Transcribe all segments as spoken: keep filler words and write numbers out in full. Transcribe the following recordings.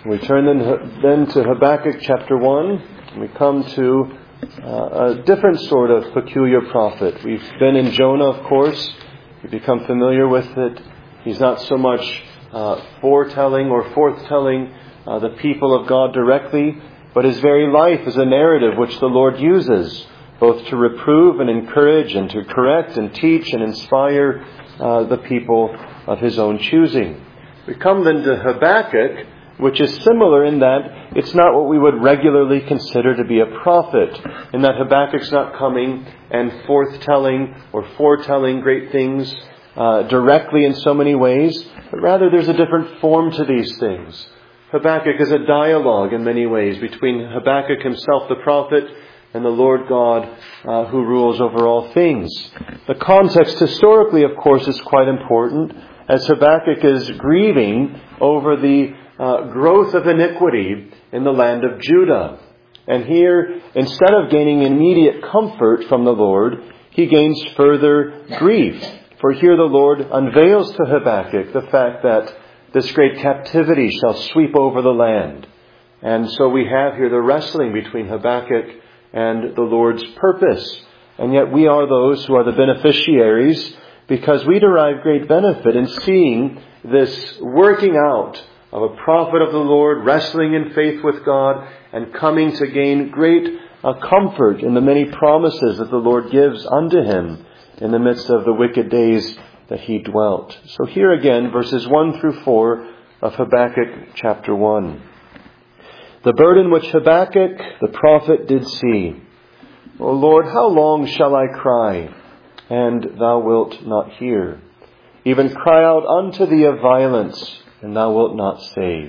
We turn then, then to Habakkuk chapter one. And we come to uh, a different sort of peculiar prophet. We've been in Jonah, of course. We've become familiar with it. He's not so much uh, foretelling or forthtelling uh, the people of God directly, but his very life is a narrative which the Lord uses both to reprove and encourage and to correct and teach and inspire uh, the people of his own choosing. We come then to Habakkuk, which is similar in that it's not what we would regularly consider to be a prophet, in that Habakkuk's not coming and forthtelling or foretelling great things uh, directly in so many ways, but rather there's a different form to these things. Habakkuk is a dialogue in many ways between Habakkuk himself, the prophet, and the Lord God uh, who rules over all things. The context historically, of course, is quite important, as Habakkuk is grieving over the uh, growth of iniquity in the land of Judah. And here, instead of gaining immediate comfort from the Lord, he gains further grief. For here the Lord unveils to Habakkuk the fact that this great captivity shall sweep over the land. And so we have here the wrestling between Habakkuk and the Lord's purpose. And yet we are those who are the beneficiaries, because we derive great benefit in seeing this working out of a prophet of the Lord wrestling in faith with God and coming to gain great uh, comfort in the many promises that the Lord gives unto him in the midst of the wicked days that he dwelt. So here again, verses one through four of Habakkuk chapter one. The burden which Habakkuk the prophet did see. O Lord, how long shall I cry, and thou wilt not hear? Even cry out unto thee of violence, and thou wilt not save.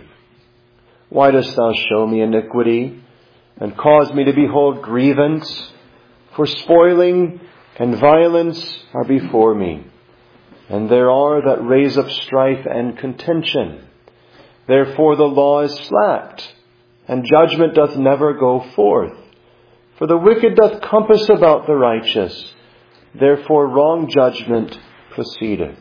Why dost thou show me iniquity, and cause me to behold grievance? For spoiling and violence are before me, and there are that raise up strife and contention. Therefore the law is slacked, and judgment doth never go forth. For the wicked doth compass about the righteous, therefore wrong judgment proceedeth.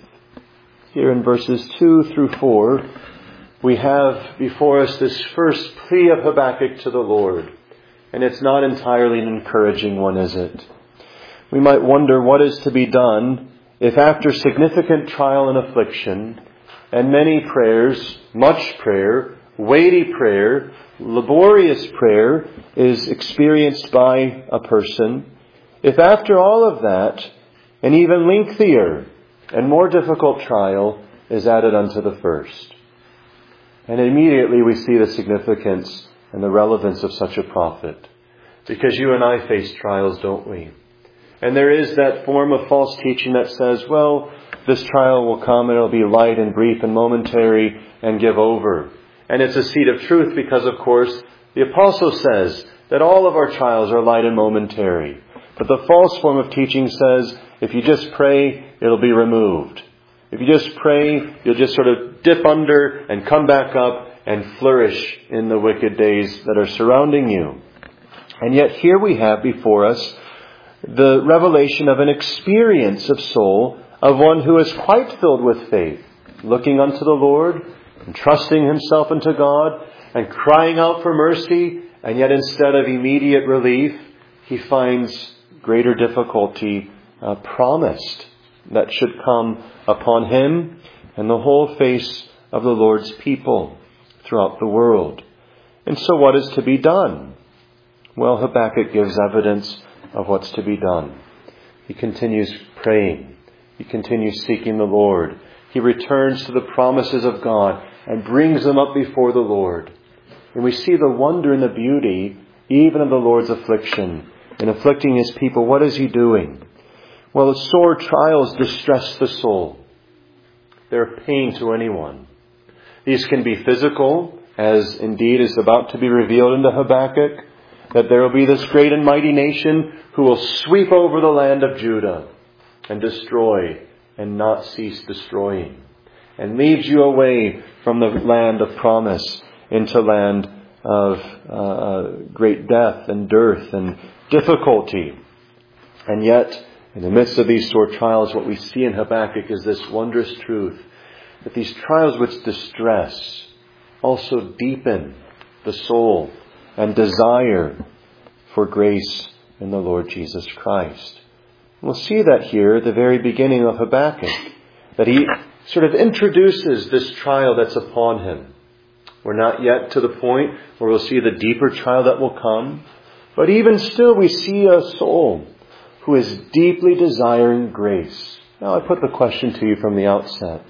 Here in verses two through four, we have before us this first plea of Habakkuk to the Lord. And it's not entirely an encouraging one, is it? We might wonder what is to be done if after significant trial and affliction, and many prayers, much prayer, weighty prayer, laborious prayer is experienced by a person, if after all of that, an even lengthier and more difficult trial is added unto the first. And immediately we see the significance and the relevance of such a prophet. Because you and I face trials, don't we? And there is that form of false teaching that says, well, this trial will come and it'll be light and brief and momentary and give over. And it's a seed of truth because, of course, the apostle says that all of our trials are light and momentary. But the false form of teaching says, if you just pray, it'll be removed. If you just pray, you'll just sort of dip under and come back up and flourish in the wicked days that are surrounding you. And yet here we have before us the revelation of an experience of soul of one who is quite filled with faith, looking unto the Lord, and trusting himself into God and crying out for mercy, and yet instead of immediate relief, he finds greater difficulty uh, promised that should come upon him and the whole face of the Lord's people throughout the world. And so what is to be done? Well, Habakkuk gives evidence of what's to be done. He continues praying. He continues seeking the Lord. He returns to the promises of God and brings them up before the Lord. And we see the wonder and the beauty even of the Lord's affliction. In afflicting his people, what is he doing? Well, sore trials distress the soul. They're pain to anyone. These can be physical, as indeed is about to be revealed into Habakkuk, that there will be this great and mighty nation who will sweep over the land of Judah and destroy and not cease destroying, and leads you away from the land of promise into land of uh, great death and dearth and difficulty. And yet, in the midst of these sore trials, what we see in Habakkuk is this wondrous truth, that these trials which distress also deepen the soul and desire for grace in the Lord Jesus Christ. We'll see that here at the very beginning of Habakkuk, that he sort of introduces this trial that's upon him. We're not yet to the point where we'll see the deeper trial that will come, but even still we see a soul who is deeply desiring grace. Now I put the question to you from the outset.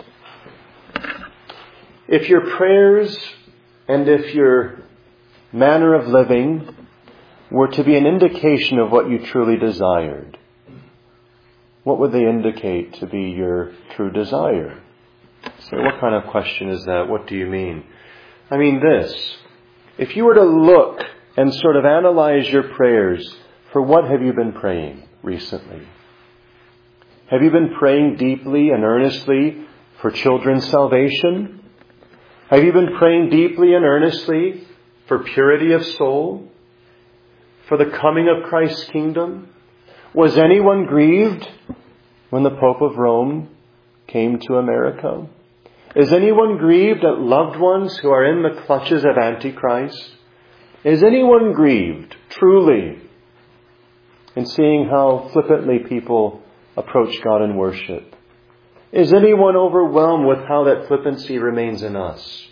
If your prayers and if your manner of living were to be an indication of what you truly desired, what would they indicate to be your true desire? So what kind of question is that? What do you mean? I mean this. If you were to look and sort of analyze your prayers, for what have you been praying recently? Have you been praying deeply and earnestly for children's salvation? Have you been praying deeply and earnestly for purity of soul? For the coming of Christ's kingdom? Was anyone grieved when the Pope of Rome came to America? Is anyone grieved at loved ones who are in the clutches of Antichrist? Is anyone grieved, truly, in seeing how flippantly people approach God in worship? Is anyone overwhelmed with how that flippancy remains in us?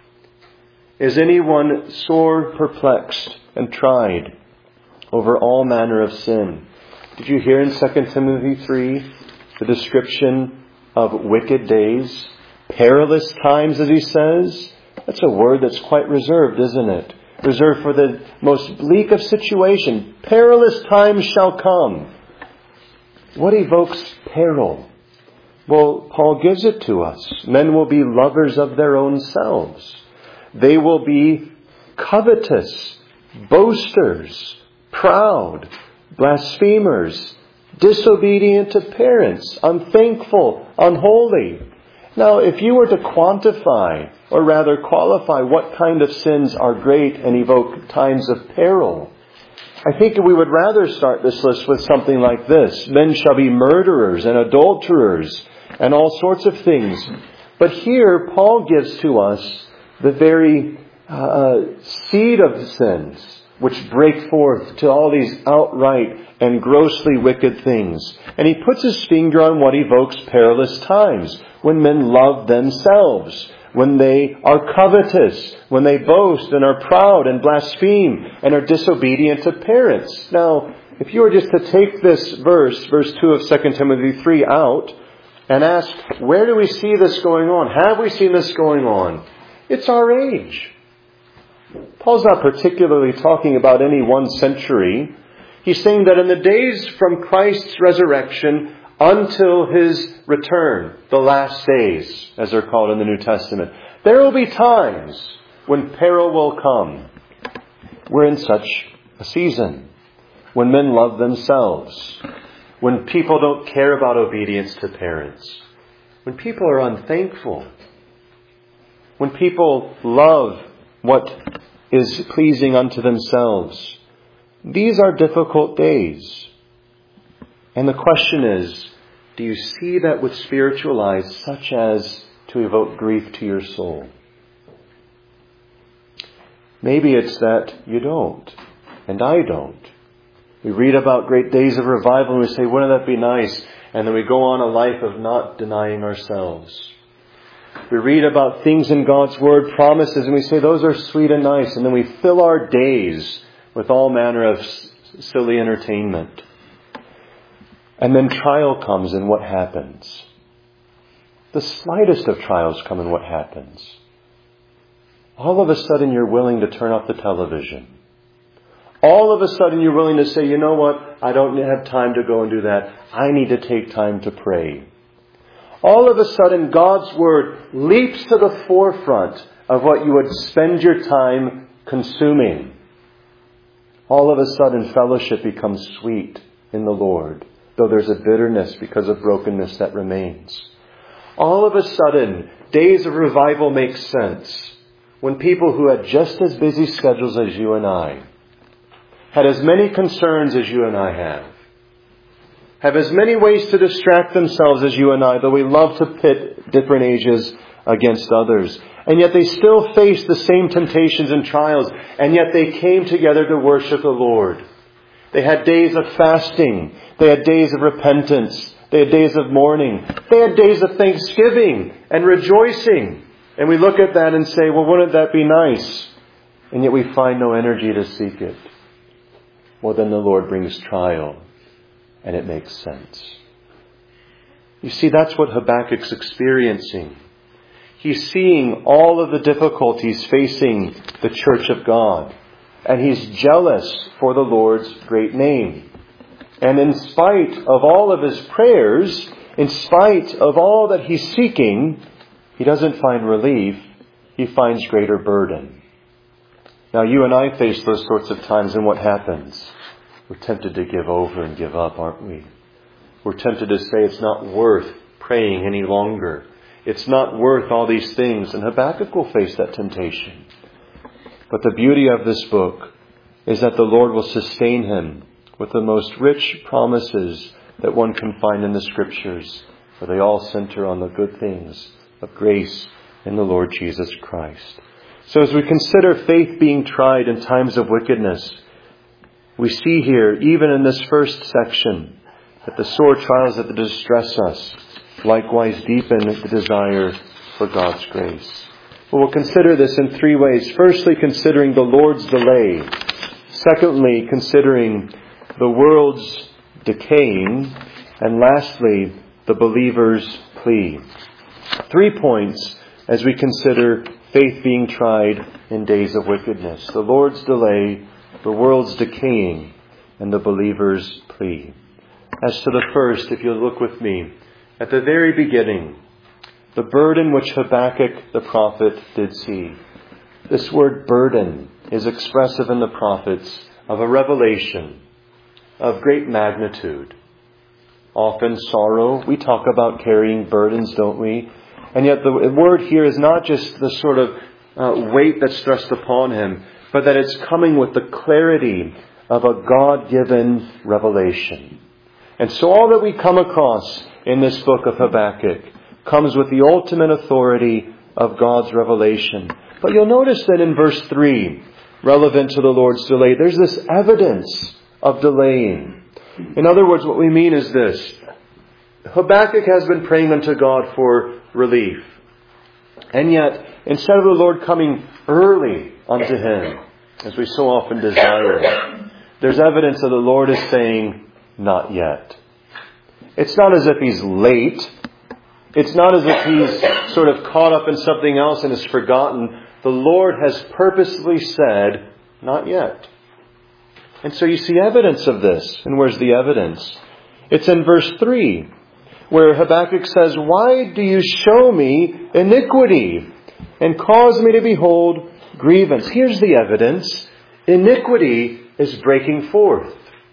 Is anyone sore perplexed and tried over all manner of sin? Did you hear in Second Timothy three the description of wicked days? Perilous times, as he says. That's a word that's quite reserved, isn't it? Reserved for the most bleak of situation. Perilous times shall come. What evokes peril? Well, Paul gives it to us. Men will be lovers of their own selves. They will be covetous, boasters, proud, blasphemers, disobedient to parents, unthankful, unholy. Now, if you were to quantify, or rather qualify, what kind of sins are great and evoke times of peril, I think we would rather start this list with something like this. Men shall be murderers and adulterers and all sorts of things. But here, Paul gives to us the very uh, seed of sins, which break forth to all these outright and grossly wicked things. And he puts his finger on what evokes perilous times, when men love themselves, when they are covetous, when they boast and are proud and blaspheme and are disobedient to parents. Now, if you were just to take this verse, verse two of Second Timothy three out, and ask, where do we see this going on? Have we seen this going on? It's our age. Paul's not particularly talking about any one century. He's saying that in the days from Christ's resurrection until His return, the last days, as they're called in the New Testament, there will be times when peril will come. We're in such a season when men love themselves, when people don't care about obedience to parents, when people are unthankful, when people love what is pleasing unto themselves. These are difficult days. And the question is, do you see that with spiritual eyes, such as to evoke grief to your soul? Maybe it's that you don't, and I don't. We read about great days of revival and we say, wouldn't that be nice? And then we go on a life of not denying ourselves. We read about things in God's Word, promises, and we say those are sweet and nice. And then we fill our days with all manner of silly entertainment. And then trial comes, and what happens? The slightest of trials come, and what happens? All of a sudden you're willing to turn off the television. All of a sudden you're willing to say, you know what? I don't have time to go and do that. I need to take time to pray. All of a sudden God's Word leaps to the forefront of what you would spend your time consuming. All of a sudden fellowship becomes sweet in the Lord, though there's a bitterness because of brokenness that remains. All of a sudden, days of revival make sense when people who had just as busy schedules as you and I, had as many concerns as you and I have, have as many ways to distract themselves as you and I, though we love to pit different ages against others. And yet they still faced the same temptations and trials. And yet they came together to worship the Lord. They had days of fasting. They had days of repentance. They had days of mourning. They had days of thanksgiving and rejoicing. And we look at that and say, well, wouldn't that be nice? And yet we find no energy to seek it. Well, then the Lord brings trial. And it makes sense. You see, that's what Habakkuk's experiencing. He's seeing all of the difficulties facing the church of God. And he's jealous for the Lord's great name. And in spite of all of his prayers, in spite of all that he's seeking, he doesn't find relief. He finds greater burden. Now, you and I face those sorts of times, and what happens? We're tempted to give over and give up, aren't we? We're tempted to say it's not worth praying any longer. It's not worth all these things. And Habakkuk will face that temptation. But the beauty of this book is that the Lord will sustain him with the most rich promises that one can find in the Scriptures, for they all center on the good things of grace in the Lord Jesus Christ. So as we consider faith being tried in times of wickedness, we see here, even in this first section, that the sore trials that distress us likewise deepen the desire for God's grace. But we'll consider this in three ways. Firstly, considering the Lord's delay. Secondly, considering the world's decaying. And lastly, the believer's plea. Three points as we consider faith being tried in days of wickedness. The Lord's delay, the world's decaying, and the believer's plea. As to the first, if you'll look with me, at the very beginning, the burden which Habakkuk the prophet did see. This word burden is expressive in the prophets of a revelation of great magnitude. Often sorrow. We talk about carrying burdens, don't we? And yet the word here is not just the sort of uh, weight that's thrust upon him, but that it's coming with the clarity of a God-given revelation. And so all that we come across in this book of Habakkuk comes with the ultimate authority of God's revelation. But you'll notice that in verse three, relevant to the Lord's delay, there's this evidence of delaying. In other words, what we mean is this. Habakkuk has been praying unto God for relief. And yet, instead of the Lord coming early unto him, as we so often desire, there's evidence that the Lord is saying, not yet. It's not as if he's late. It's not as if he's sort of caught up in something else and has forgotten. The Lord has purposely said, not yet. And so you see evidence of this. And where's the evidence? It's in verse three, where Habakkuk says, why do you show me iniquity and cause me to behold grievance? Here's the evidence. Iniquity is breaking forth.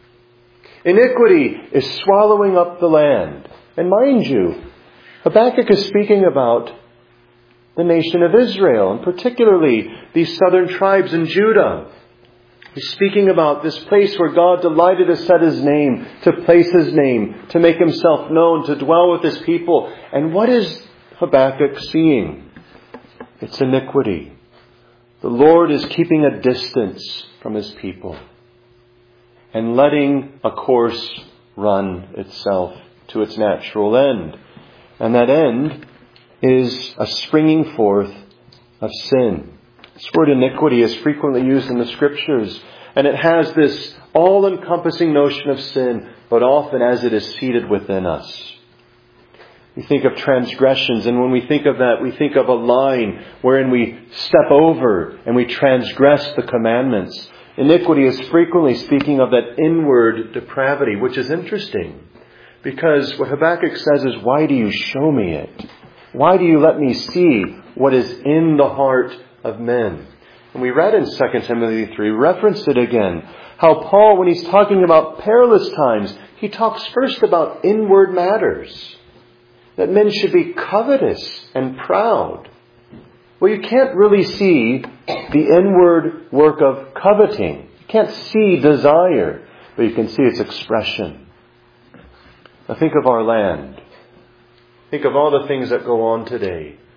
Iniquity is swallowing up the land. And mind you, Habakkuk is speaking about the nation of Israel, and particularly these southern tribes in Judah. He's speaking about this place where God delighted to set his name, to place his name, to make himself known, to dwell with his people. And what is Habakkuk seeing? It's iniquity. The Lord is keeping a distance from his people and letting a course run itself to its natural end. And that end is a springing forth of sin. This word iniquity is frequently used in the Scriptures, and it has this all-encompassing notion of sin, but often as it is seated within us. We think of transgressions, and when we think of that, we think of a line wherein we step over and we transgress the commandments. Iniquity is frequently speaking of that inward depravity, which is interesting, because what Habakkuk says is, why do you show me it? Why do you let me see what is in the heart of men? And we read in Second Timothy three, referenced it again, how Paul, when he's talking about perilous times, he talks first about inward matters. That men should be covetous and proud. Well, you can't really see the inward work of coveting. You can't see desire, but you can see its expression. Now think of our land. Think of all the things that go on today.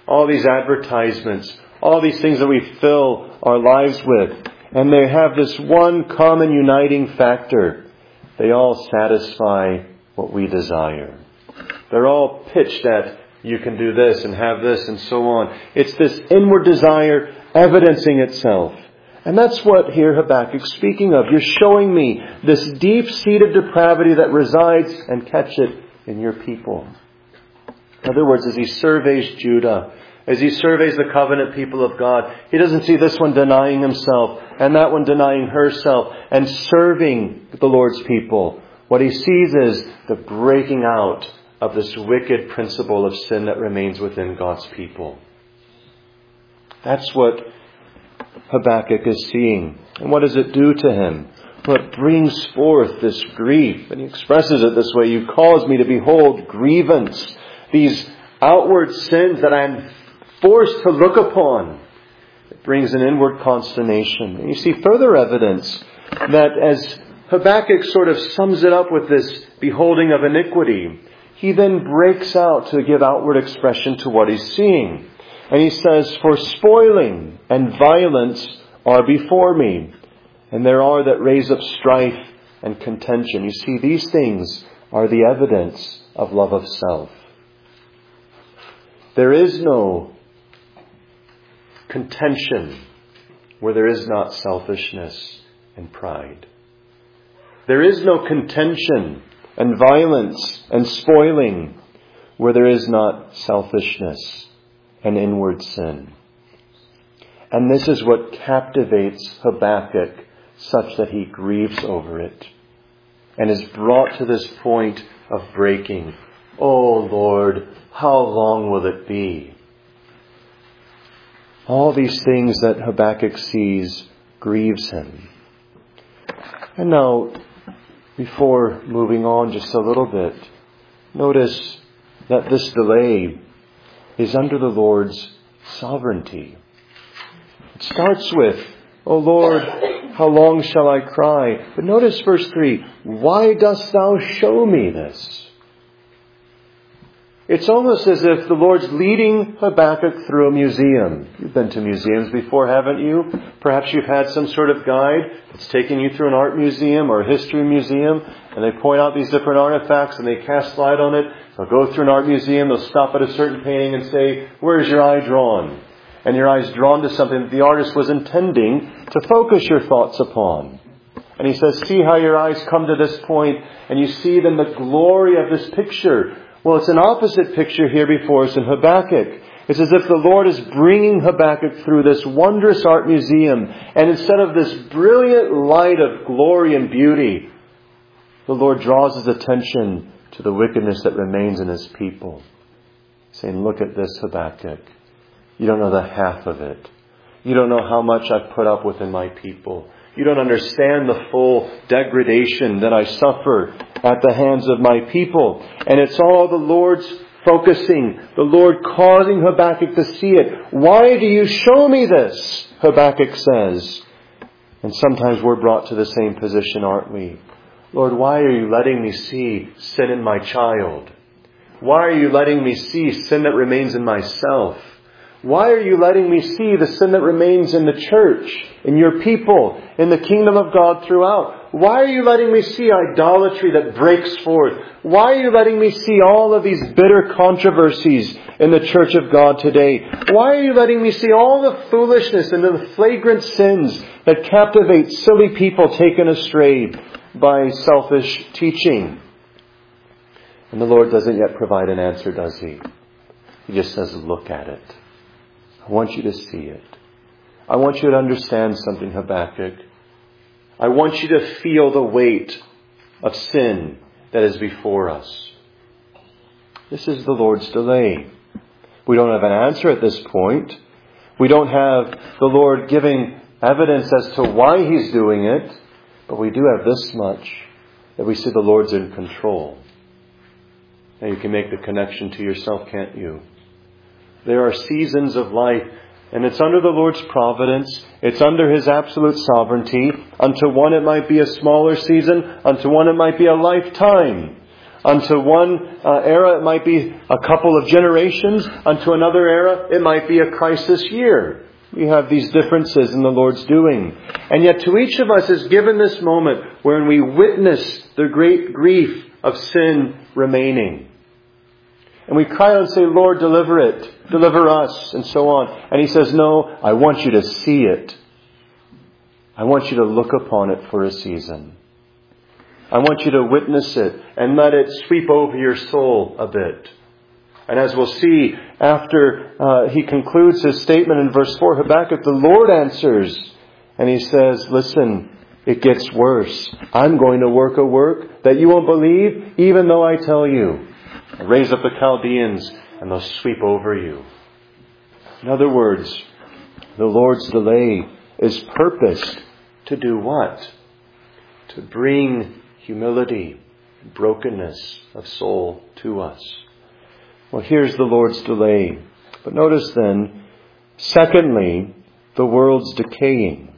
all these advertisements, all these things that we fill our lives with. And they have this one common uniting factor. They all satisfy what we desire. They're all pitched at, you can do this and have this and so on. It's this inward desire evidencing itself. And that's what here Habakkuk's speaking of. You're showing me this deep-seated depravity that resides, and catch it, in your people. In other words, as he surveys Judah, as he surveys the covenant people of God, he doesn't see this one denying himself and that one denying herself and serving the Lord's people. What he sees is the breaking out of this wicked principle of sin that remains within God's people. That's what Habakkuk is seeing. And what does it do to him? Well, it brings forth this grief. And he expresses it this way: you cause me to behold grievance. These outward sins that I'm forced to look upon. It brings an inward consternation. And you see further evidence that as Habakkuk sort of sums it up with this beholding of iniquity, he then breaks out to give outward expression to what he's seeing. And he says, for spoiling and violence are before me, and there are that raise up strife and contention. You see, these things are the evidence of love of self. There is no contention where there is not selfishness and pride. There is no contention and violence and spoiling where there is not selfishness and inward sin. And this is what captivates Habakkuk such that he grieves over it and is brought to this point of breaking. Oh Lord, how long will it be? All these things that Habakkuk sees grieves him. And now, before moving on just a little bit, notice that this delay is under the Lord's sovereignty. It starts with, O Lord, how long shall I cry? But notice verse three, why dost thou show me this? It's almost as if the Lord's leading Habakkuk through a museum. You've been to museums before, haven't you? Perhaps you've had some sort of guide that's taking you through an art museum or a history museum, and they point out these different artifacts and they cast light on it. They'll go through an art museum, they'll stop at a certain painting and say, where's your eye drawn? And your eye's drawn to something that the artist was intending to focus your thoughts upon. And he says, see how your eyes come to this point, and you see then the glory of this picture. Well, it's an opposite picture here before us in Habakkuk. It's as if the Lord is bringing Habakkuk through this wondrous art museum, and instead of this brilliant light of glory and beauty, the Lord draws his attention to the wickedness that remains in his people. Saying, look at this, Habakkuk. You don't know the half of it. You don't know how much I've put up with in my people. You don't understand the full degradation that I suffer at the hands of my people. And it's all the Lord's focusing, the Lord causing Habakkuk to see it. Why do you show me this? Habakkuk says. And sometimes we're brought to the same position, aren't we? Lord, why are you letting me see sin in my child? Why are you letting me see sin that remains in myself? Why are you letting me see the sin that remains in the church, in your people, in the kingdom of God throughout? Why are you letting me see idolatry that breaks forth? Why are you letting me see all of these bitter controversies in the church of God today? Why are you letting me see all the foolishness and the flagrant sins that captivate silly people taken astray by selfish teaching? And the Lord doesn't yet provide an answer, does He? He just says, look at it. I want you to see it. I want you to understand something, Habakkuk. I want you to feel the weight of sin that is before us. This is the Lord's delay. We don't have an answer at this point. We don't have the Lord giving evidence as to why He's doing it. But we do have this much, that we see the Lord's in control. Now you can make the connection to yourself, can't you? There are seasons of life, and it's under the Lord's providence. It's under His absolute sovereignty. Unto one it might be a smaller season. Unto one it might be a lifetime. Unto one uh, era, it might be a couple of generations. Unto another era, it might be a crisis year. We have these differences in the Lord's doing. And yet to each of us is given this moment wherein we witness the great grief of sin remaining. And we cry out and say, Lord, deliver it, deliver us, and so on. And He says, no, I want you to see it. I want you to look upon it for a season. I want you to witness it and let it sweep over your soul a bit. And as we'll see after uh, he concludes his statement in verse four, Habakkuk, the Lord answers. And he says, listen, it gets worse. I'm going to work a work that you won't believe, even though I tell you. I raise up the Chaldeans and they'll sweep over you. In other words, the Lord's delay is purposed to do what? To bring humility, brokenness of soul to us. Well, here's the Lord's delay. But notice then, secondly, the world's decaying.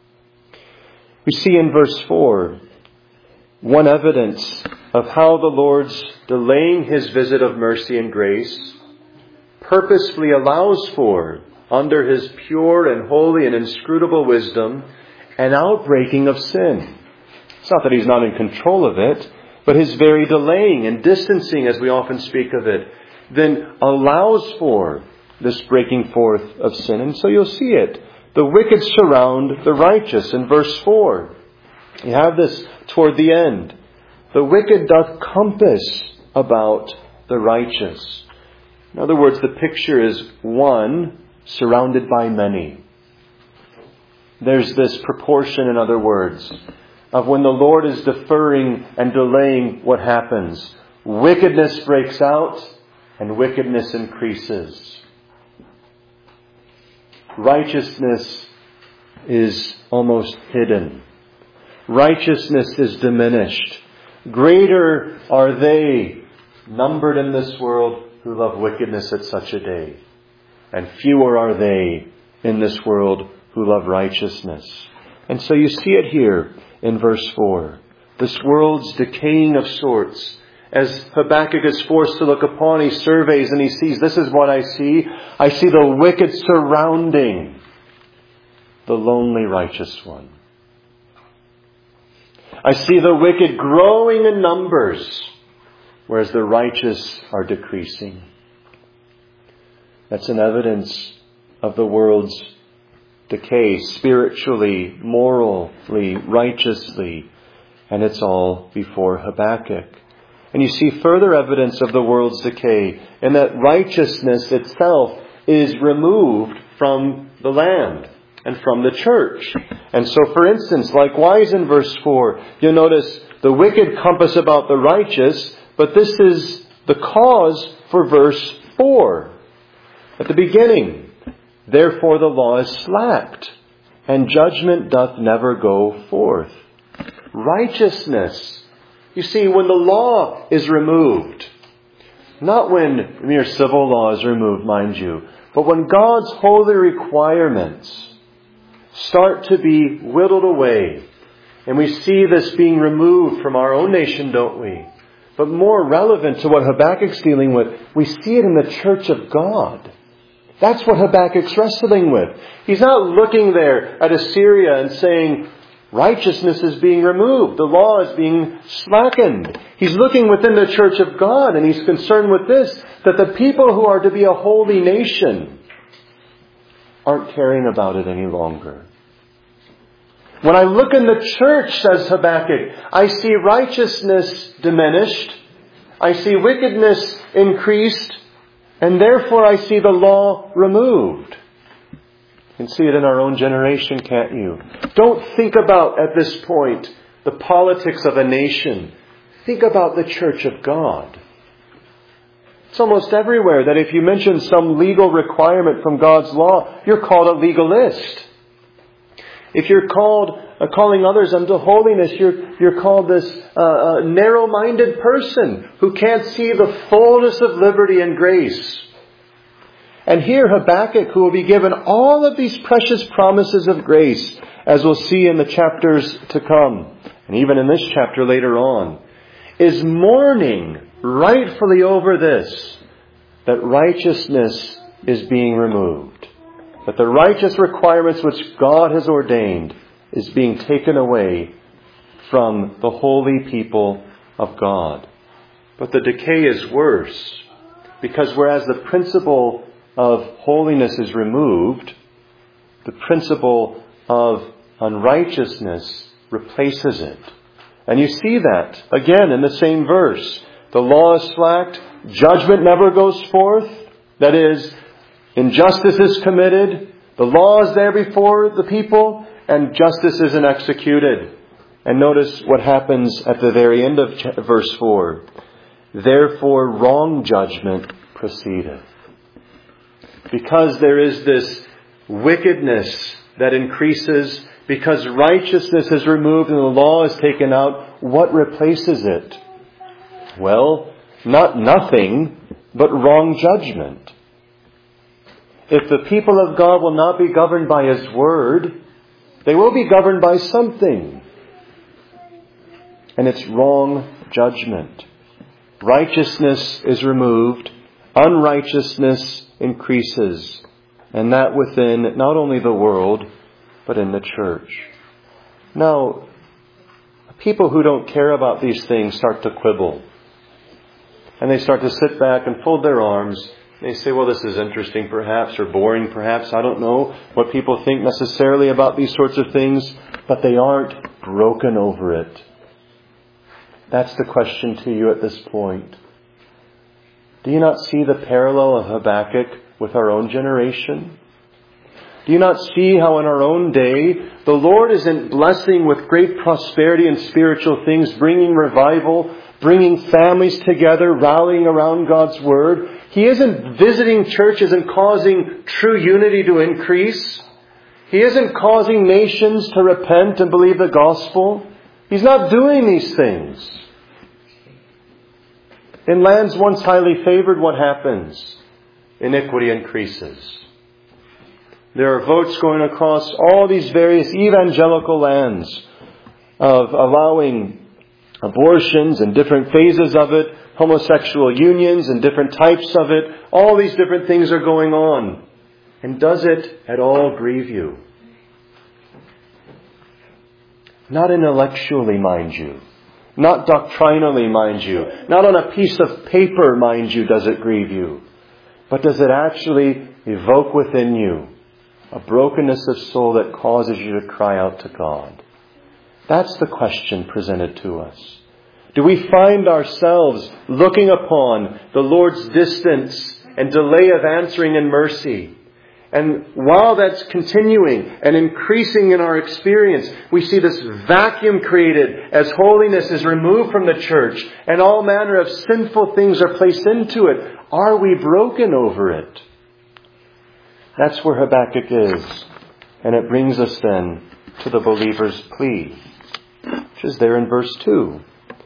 We see in verse four one evidence of how the Lord's delaying His visit of mercy and grace purposefully allows for, under His pure and holy and inscrutable wisdom, an outbreaking of sin. It's not that He's not in control of it, but His very delaying and distancing, as we often speak of it, then allows for this breaking forth of sin. And so you'll see it. The wicked surround the righteous in verse four. You have this toward the end. The wicked doth compass about the righteous. In other words, the picture is one surrounded by many. There's this proportion, in other words, of when the Lord is deferring and delaying what happens. Wickedness breaks out and wickedness increases. Righteousness is almost hidden. Righteousness is diminished. Greater are they numbered in this world who love wickedness at such a day. And fewer are they in this world who love righteousness. And so you see it here in verse four. This world's decaying of sorts. As Habakkuk is forced to look upon, he surveys and he sees, this is what I see. I see the wicked surrounding the lonely righteous one. I see the wicked growing in numbers, whereas the righteous are decreasing. That's an evidence of the world's decay, spiritually, morally, righteously, and it's all before Habakkuk. And you see further evidence of the world's decay in that righteousness itself is removed from the land and from the church. And so, for instance, likewise in verse four, you'll notice the wicked compass about the righteous, but this is the cause for verse four. At the beginning, therefore the law is slacked, and judgment doth never go forth. Righteousness. You see, when the law is removed, not when mere civil law is removed, mind you, but when God's holy requirements start to be whittled away, and we see this being removed from our own nation, don't we? But more relevant to what Habakkuk's dealing with, we see it in the church of God. That's what Habakkuk's wrestling with. He's not looking there at Assyria and saying, righteousness is being removed. The law is being slackened. He's looking within the church of God, and he's concerned with this, that the people who are to be a holy nation aren't caring about it any longer. When I look in the church, says Habakkuk, I see righteousness diminished. I see wickedness increased. And therefore I see the law removed. You can see it in our own generation, can't you? Don't think about, at this point, the politics of a nation. Think about the church of God. It's almost everywhere that if you mention some legal requirement from God's law, you're called a legalist. If you're called uh, calling others unto holiness, you're you're called this uh, uh, narrow-minded person who can't see the fullness of liberty and grace. And here Habakkuk, who will be given all of these precious promises of grace, as we'll see in the chapters to come, and even in this chapter later on, is mourning rightfully over this, that righteousness is being removed. That the righteous requirements which God has ordained is being taken away from the holy people of God. But the decay is worse, because whereas the principle of holiness is removed, the principle of unrighteousness replaces it. And you see that again in the same verse. The law is slacked, judgment never goes forth. That is, injustice is committed, the law is there before the people, and justice isn't executed. And notice what happens at the very end of verse four. Therefore wrong judgment proceedeth. Because there is this wickedness that increases, because righteousness is removed and the law is taken out, what replaces it? Well, not nothing, but wrong judgment. If the people of God will not be governed by His Word, they will be governed by something. And it's wrong judgment. Righteousness is removed, unrighteousness increases. And that within not only the world, but in the church. Now, people who don't care about these things start to quibble. And they start to sit back and fold their arms. They say, well, this is interesting perhaps, or boring perhaps. I don't know what people think necessarily about these sorts of things, but they aren't broken over it. That's the question to you at this point. Do you not see the parallel of Habakkuk with our own generation? Do you not see how in our own day, the Lord isn't blessing with great prosperity and spiritual things, bringing revival, bringing families together, rallying around God's Word? He isn't visiting churches and causing true unity to increase. He isn't causing nations to repent and believe the gospel. He's not doing these things. In lands once highly favored, what happens? Iniquity increases. There are votes going across all these various evangelical lands of allowing abortions and different phases of it, homosexual unions and different types of it. All these different things are going on. And does it at all grieve you? Not intellectually, mind you. Not doctrinally, mind you. Not on a piece of paper, mind you, does it grieve you. But does it actually evoke within you a brokenness of soul that causes you to cry out to God? That's the question presented to us. Do we find ourselves looking upon the Lord's distance and delay of answering in mercy? And while that's continuing and increasing in our experience, we see this vacuum created as holiness is removed from the church and all manner of sinful things are placed into it. Are we broken over it? That's where Habakkuk is. And it brings us then to the believer's plea, which is there in verse two.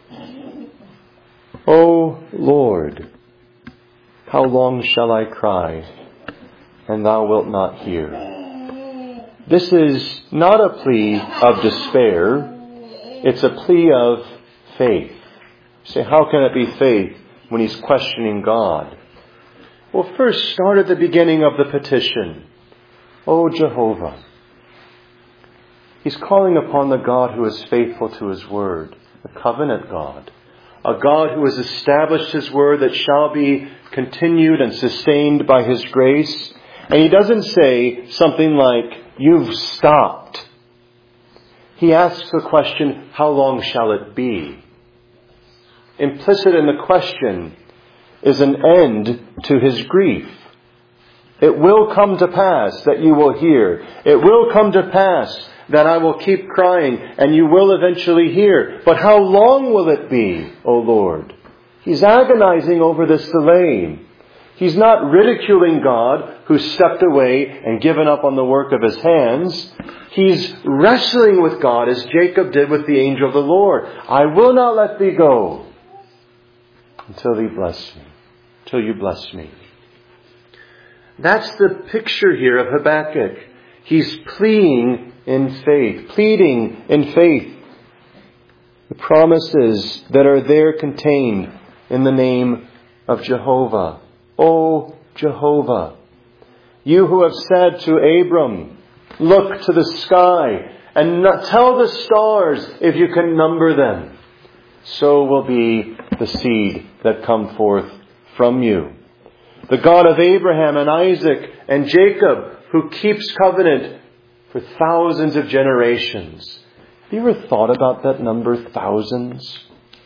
O Lord, how long shall I cry, and thou wilt not hear? This is not a plea of despair. It's a plea of faith. You say, how can it be faith when he's questioning God? Well, first start at the beginning of the petition. O Jehovah. He's calling upon the God who is faithful to His Word, the covenant God. A God who has established His Word that shall be continued and sustained by His grace. And He doesn't say something like, you've stopped. He asks the question, how long shall it be? Implicit in the question is an end to His grief. It will come to pass that you will hear. It will come to pass that I will keep crying and you will eventually hear. But how long will it be, O Lord? He's agonizing over this delay. He's not ridiculing God who stepped away and given up on the work of His hands. He's wrestling with God as Jacob did with the angel of the Lord. I will not let thee go until you bless me. Until you bless me. That's the picture here of Habakkuk. He's pleading in faith. Pleading in faith. The promises that are there contained in the name of Jehovah. O Jehovah, you who have said to Abram, look to the sky and tell the stars if you can number them, so will be the seed that come forth from you. The God of Abraham and Isaac and Jacob, who keeps covenant for thousands of generations. Have you ever thought about that number, thousands?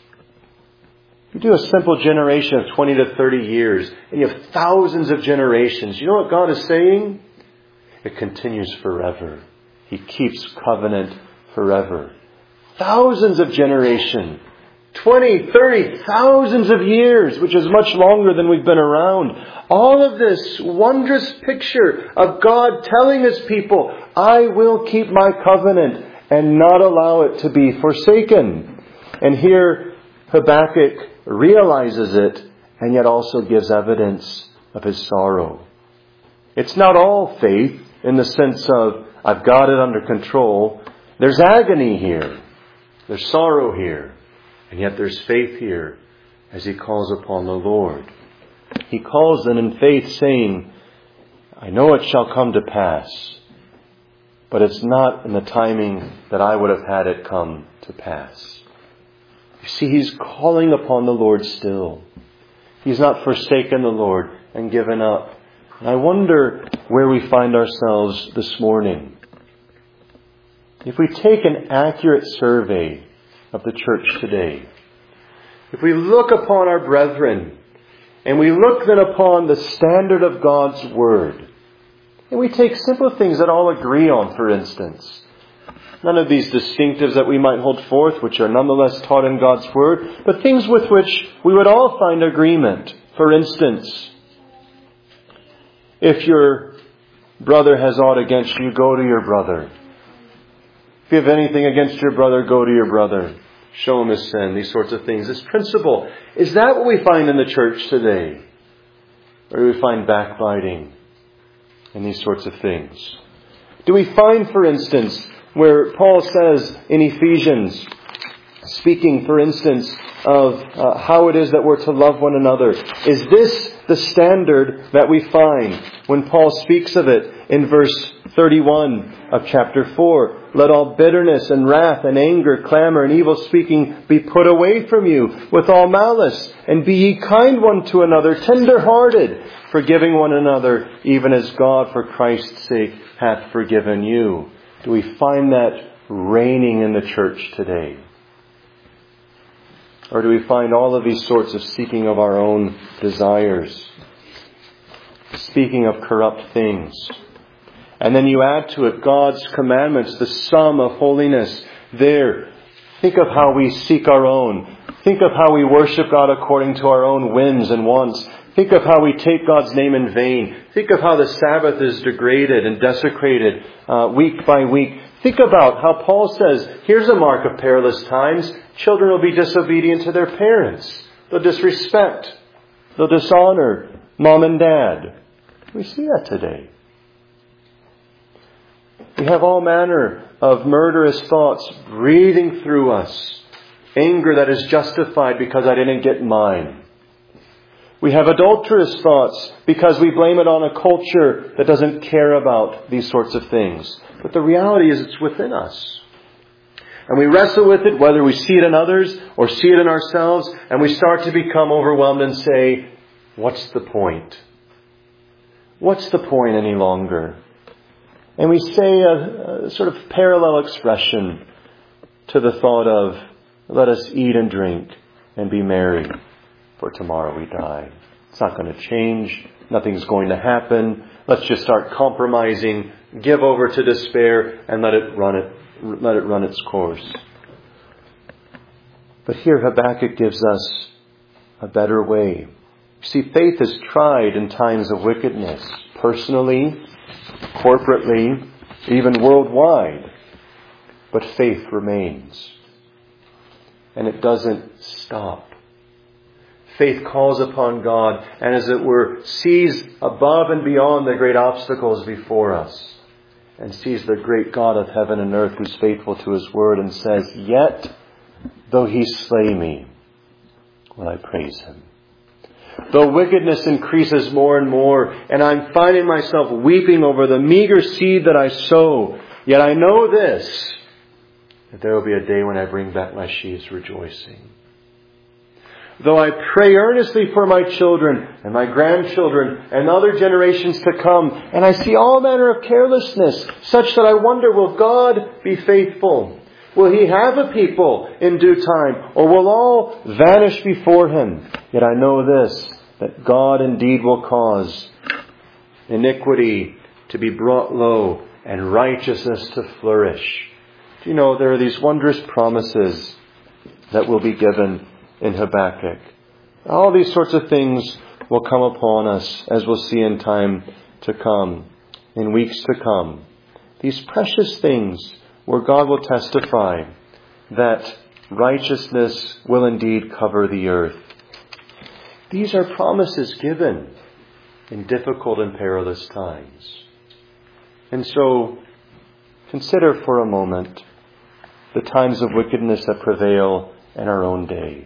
You do a simple generation of twenty to thirty years, and you have thousands of generations. You know what God is saying? It continues forever. He keeps covenant forever. Thousands of generations. twenty, thirty, thousands of years, which is much longer than we've been around. All of this wondrous picture of God telling His people, I will keep my covenant and not allow it to be forsaken. And here Habakkuk realizes it and yet also gives evidence of his sorrow. It's not all faith in the sense of, I've got it under control. There's agony here. There's sorrow here. And yet there's faith here as he calls upon the Lord. He calls them in faith saying, I know it shall come to pass, but it's not in the timing that I would have had it come to pass. You see, he's calling upon the Lord still. He's not forsaken the Lord and given up. And I wonder where we find ourselves this morning. If we take an accurate survey of the church today, if we look upon our brethren, and we look then upon the standard of God's Word, and we take simple things that all agree on, for instance, none of these distinctives that we might hold forth, which are nonetheless taught in God's Word, but things with which we would all find agreement. For instance, if your brother has aught against you, go to your brother. If you have anything against your brother, go to your brother. Show him his sin. These sorts of things. This principle. Is that what we find in the church today? Or do we find backbiting and these sorts of things? Do we find, for instance, where Paul says in Ephesians, speaking, for instance, of uh, how it is that we're to love one another, is this the standard that we find when Paul speaks of it in verse thirty-one of chapter four? Let all bitterness and wrath and anger, clamor and evil speaking be put away from you with all malice. And be ye kind one to another, tender-hearted, forgiving one another, even as God for Christ's sake hath forgiven you. Do we find that reigning in the church today? Or do we find all of these sorts of seeking of our own desires? Speaking of corrupt things. And then you add to it God's commandments, the sum of holiness. There, think of how we seek our own. Think of how we worship God according to our own whims and wants. Think of how we take God's name in vain. Think of how the Sabbath is degraded and desecrated uh, week by week. Think about how Paul says, here's a mark of perilous times. Children will be disobedient to their parents. They'll disrespect. They'll dishonor mom and dad. We see that today. We have all manner of murderous thoughts breathing through us. Anger that is justified because I didn't get mine. We have adulterous thoughts because we blame it on a culture that doesn't care about these sorts of things. But the reality is it's within us. And we wrestle with it, whether we see it in others or see it in ourselves, and we start to become overwhelmed and say, what's the point? What's the point any longer? And we say a, a sort of parallel expression to the thought of, let us eat and drink and be merry, for tomorrow we die. It's not going to change. Nothing's going to happen. Let's just start compromising, give over to despair, and let it run it, let it run its course. But here Habakkuk gives us a better way. You see, faith is tried in times of wickedness, personally, corporately, even worldwide. But faith remains. And it doesn't stop. Faith calls upon God and, as it were, sees above and beyond the great obstacles before us and sees the great God of heaven and earth who's faithful to His word and says, yet Though he slay me, will I praise him. Though wickedness increases more and more, and I'm finding myself weeping over the meager seed that I sow, yet I know this, that there will be a day when I bring back my sheaves rejoicing. Though I pray earnestly for my children and my grandchildren and other generations to come, and I see all manner of carelessness, such that I wonder, will God be faithful? Will he have a people in due time, or will all vanish before him? Yet I know this, that God indeed will cause iniquity to be brought low and righteousness to flourish. Do you know there are these wondrous promises that will be given in Habakkuk? All these sorts of things will come upon us, as we'll see in time to come, in weeks to come. These precious things where God will testify that righteousness will indeed cover the earth. These are promises given in difficult and perilous times. And so, consider for a moment the times of wickedness that prevail in our own day.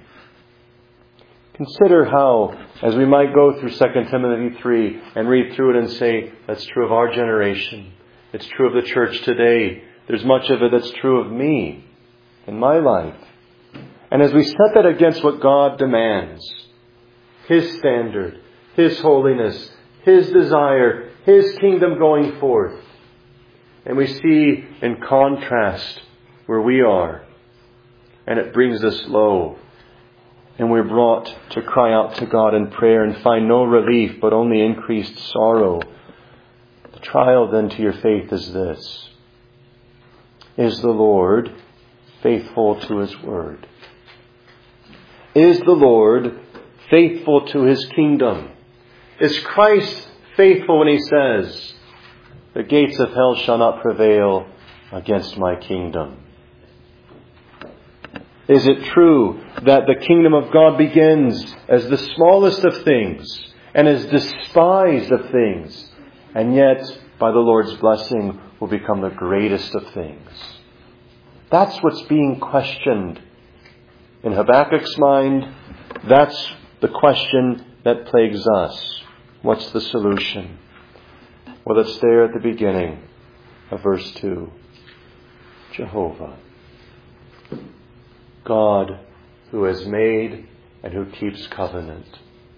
Consider how, as we might go through Second Timothy three and read through it and say, that's true of our generation. It's true of the church today. There's much of it that's true of me in my life. And as we set that against what God demands, His standard, His holiness, His desire, His kingdom going forth, and we see in contrast where we are, and it brings us low, and we're brought to cry out to God in prayer and find no relief but only increased sorrow. The trial then to your faith is this: is the Lord faithful to His word? Is the Lord faithful to His kingdom? Is Christ faithful when He says, the gates of hell shall not prevail against my kingdom? Is it true that the kingdom of God begins as the smallest of things and as despised of things, and yet by the Lord's blessing will become the greatest of things? That's what's being questioned in Habakkuk's mind. That's the question that plagues us. What's the solution? Well, it's there at the beginning of verse two. Jehovah, God who has made and who keeps covenant.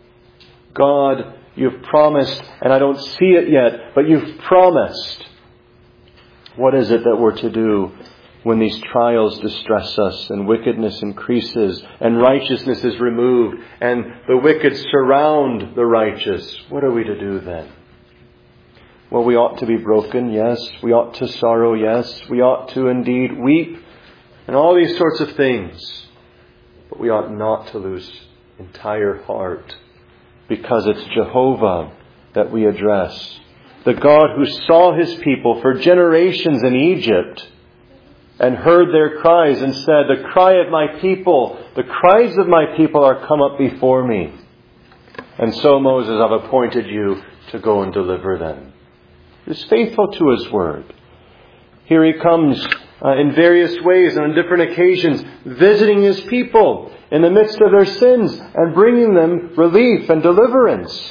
God, you've promised, and I don't see it yet, but you've promised. What is it that we're to do when these trials distress us and wickedness increases and righteousness is removed and the wicked surround the righteous? What are we to do then? Well, we ought to be broken, yes. We ought to sorrow, yes. We ought to indeed weep and all these sorts of things. But we ought not to lose entire heart, because it's Jehovah that we address. The God who saw His people for generations in Egypt and heard their cries and said, the cry of my people, the cries of my people are come up before me. And so, Moses, I've appointed you to go and deliver them. He's faithful to His word. Here He comes uh, in various ways and on different occasions, visiting His people in the midst of their sins and bringing them relief and deliverance.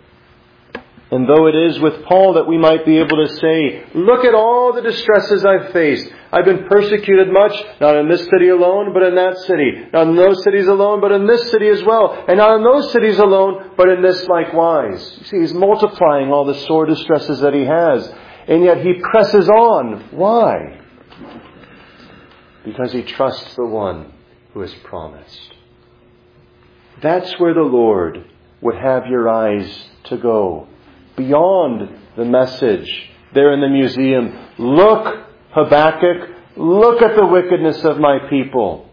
And though it is with Paul that we might be able to say, look at all the distresses I've faced. I've been persecuted much, not in this city alone, but in that city. Not in those cities alone, but in this city as well. And not in those cities alone, but in this likewise. You see, he's multiplying all the sore distresses that he has. And yet he presses on. Why? Because he trusts the one who has promised. That's where the Lord would have your eyes to go. Beyond the message there in the museum. Look, Habakkuk, look at the wickedness of my people.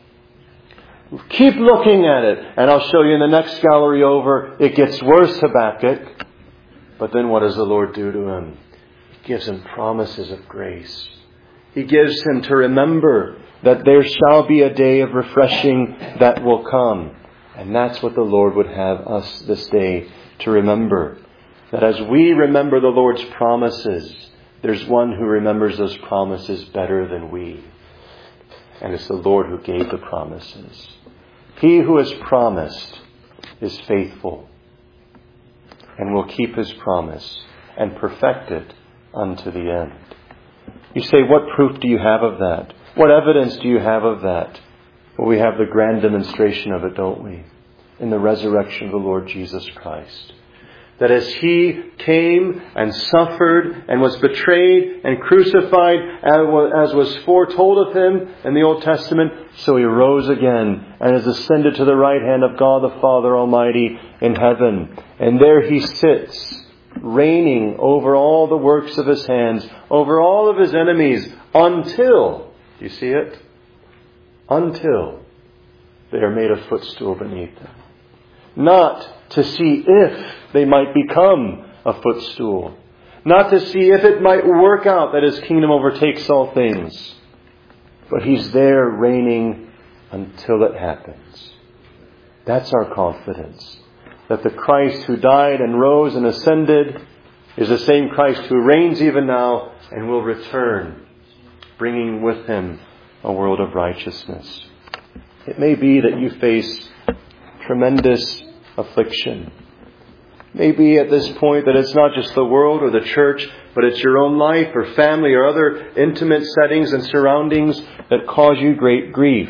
Keep looking at it. And I'll show you in the next gallery over, it gets worse, Habakkuk. But then what does the Lord do to him? He gives him promises of grace. He gives him to remember that there shall be a day of refreshing that will come. And that's what the Lord would have us this day to remember. That as we remember the Lord's promises, there's one who remembers those promises better than we. And it's the Lord who gave the promises. He who has promised is faithful and will keep His promise and perfect it unto the end. You say, what proof do you have of that? What evidence do you have of that? Well, we have the grand demonstration of it, don't we? In the resurrection of the Lord Jesus Christ. That as He came and suffered and was betrayed and crucified as was foretold of Him in the Old Testament, so He rose again and has ascended to the right hand of God the Father Almighty in heaven. And there He sits, reigning over all the works of His hands, over all of His enemies, until, do you see it? Until they are made a footstool beneath them. Not to see if they might become a footstool. Not to see if it might work out that His kingdom overtakes all things. But He's there reigning until it happens. That's our confidence. That the Christ who died and rose and ascended is the same Christ who reigns even now and will return, bringing with Him a world of righteousness. It may be that you face tremendous affliction. Maybe at this point that it's not just the world or the church, but it's your own life or family or other intimate settings and surroundings that cause you great grief.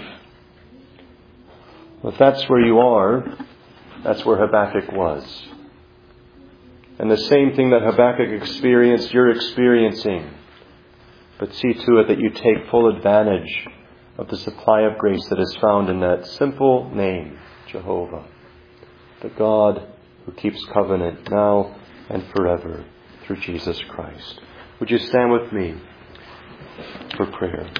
If that's where you are, that's where Habakkuk was. And the same thing that Habakkuk experienced, you're experiencing. But see to it that you take full advantage of the supply of grace that is found in that simple name, Jehovah. The God who keeps covenant now and forever through Jesus Christ. Would you stand with me for prayer?